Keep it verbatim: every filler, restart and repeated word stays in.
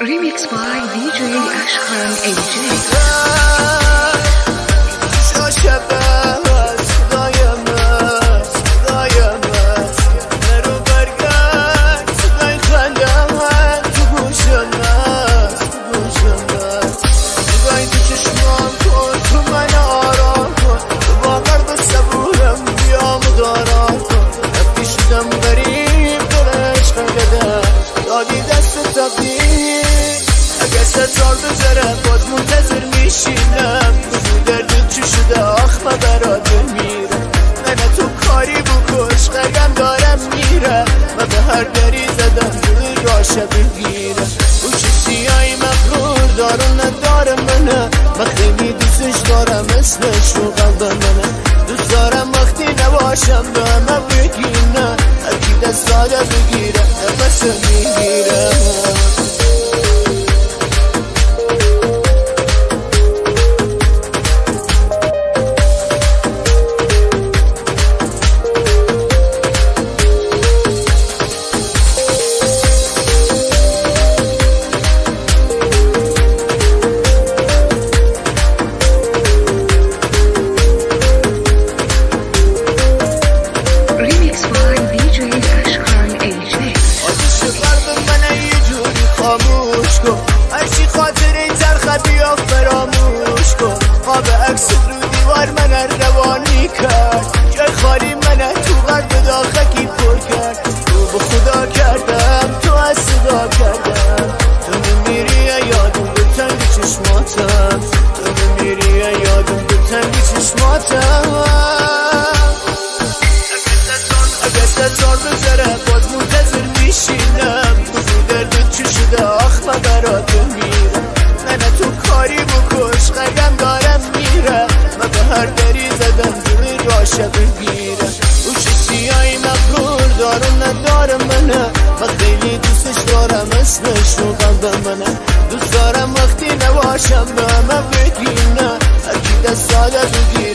Remix by دی جی Ashkan ای جی. سال بذارم باز منتظر میشینم دردت چی شده آخ من برات بمیرم منه تو کاری بکش قرگم دارم میرم من به هر دری زدم دل راشه بگیرم او چی سیایی مغرور دارم ندارم منه من خیلی دوستش دارم مثلش رو قلب منه دوست دارم وقتی نباشم به همه بگینم هرکی دست ساده بگیرم نفس میگیرم هرچی خاطر این تلخ بیا فراموش کن خواب عکس رو دیوار من روانی کرد جای خالی من تو قلب داخکی پر کرد تو به خدا کردم تو از صدا کردم تو نمیری یادم به تنگ چشماتم تو نمیری یادم به تنگ چشماتم اگه ستار بذاره باز منتظر میشینم تو دردت چی شده آخ من برات بمیرم منه تو کاری بکش قدم دارم میرم من به هر دری زدم دل راشه بگیرم او چی سیایی مغرور دارم ندارم منه من خیلی دوستش دارم اسمش رو قلبم منه دوست دارم وقتی نباشم به همه بگینم هرکی دست ساده بگیر